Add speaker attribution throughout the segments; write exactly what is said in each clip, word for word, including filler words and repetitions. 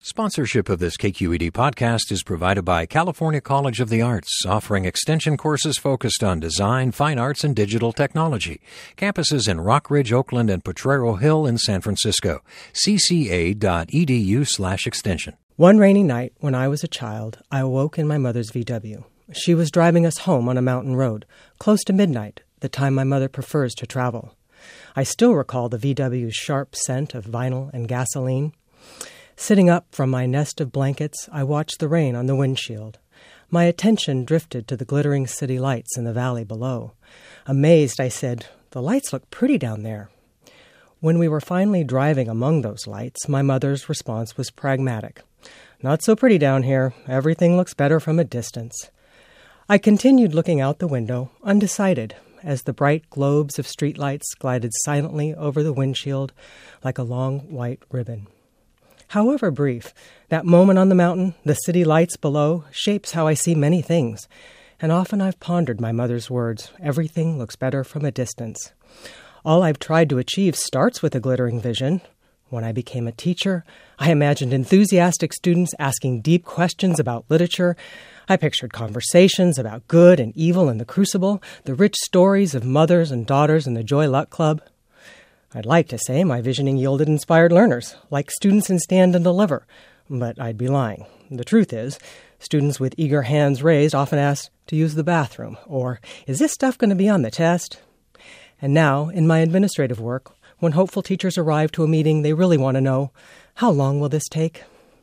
Speaker 1: Sponsorship of this K Q E D podcast is provided by California College of the Arts, offering extension courses focused on design, fine arts, and digital technology. Campuses in Rockridge, Oakland, and Potrero Hill in San Francisco. c c a dot e d u slash extension.
Speaker 2: One rainy night when I was a child, I awoke in my mother's V W. She was driving us home on a mountain road, close to midnight, the time my mother prefers to travel. I still recall the V W's sharp scent of vinyl and gasoline. Sitting up from my nest of blankets, I watched the rain on the windshield. My attention drifted to the glittering city lights in the valley below. Amazed, I said, "The lights look pretty down there." When we were finally driving among those lights, my mother's response was pragmatic. "Not so pretty down here. Everything looks better from a distance." I continued looking out the window, undecided, as the bright globes of streetlights glided silently over the windshield like a long white ribbon. However brief, that moment on the mountain, the city lights below, shapes how I see many things. And often I've pondered my mother's words, "Everything looks better from a distance." All I've tried to achieve starts with a glittering vision. When I became a teacher, I imagined enthusiastic students asking deep questions about literature. I pictured conversations about good and evil in the crucible, the rich stories of mothers and daughters in the Joy Luck Club. I'd like to say my visioning yielded inspired learners, like students in Stand and Deliver, but I'd be lying. The truth is, students with eager hands raised often ask to use the bathroom, or, "Is this stuff going to be on the test?" And now, in my administrative work, when hopeful teachers arrive to a meeting, they really want to know, how long will this take?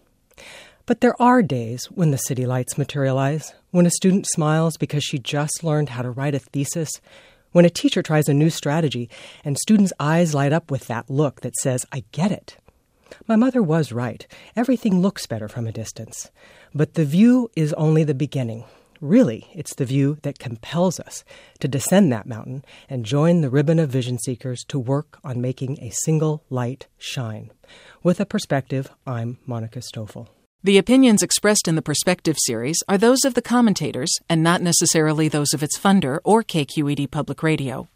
Speaker 2: But there are days when the city lights materialize, when a student smiles because she just learned how to write a thesis, when a teacher tries a new strategy and students' eyes light up with that look that says, "I get it." My mother was right. Everything looks better from a distance. But the view is only the beginning. Really, it's the view that compels us to descend that mountain and join the ribbon of vision seekers to work on making a single light shine. With a perspective, I'm Monica Stoffel.
Speaker 3: The opinions expressed in the Perspective series are those of the commentators and not necessarily those of its funder or K Q E D Public Radio.